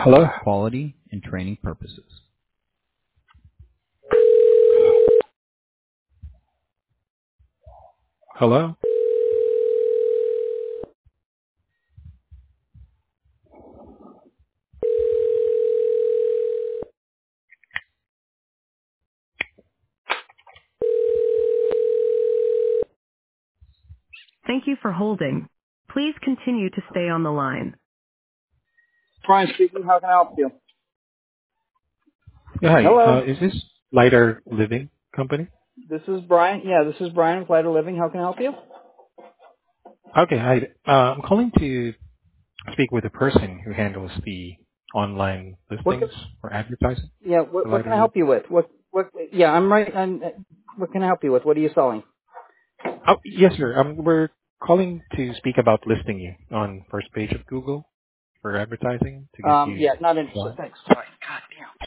Hello? quality and training purposes. Hello? Thank you for holding. Please continue to stay on the line. Brian speaking. How can I help you? Yeah, hi. Hello. Is this Lighter Living Company? This is Brian. Yeah, this is Brian with Lighter Living. How can I help you? Okay, hi. I'm calling to speak with the person who handles the online What? listings or advertising Yeah. for What can Lighter I Living. help you with? What? Yeah, I'm right. What can I help you with? What are you selling? Oh, yes, sir. We're calling to speak about listing you on first page of Google for advertising to get you. Yeah, not interested. Well, Thanks.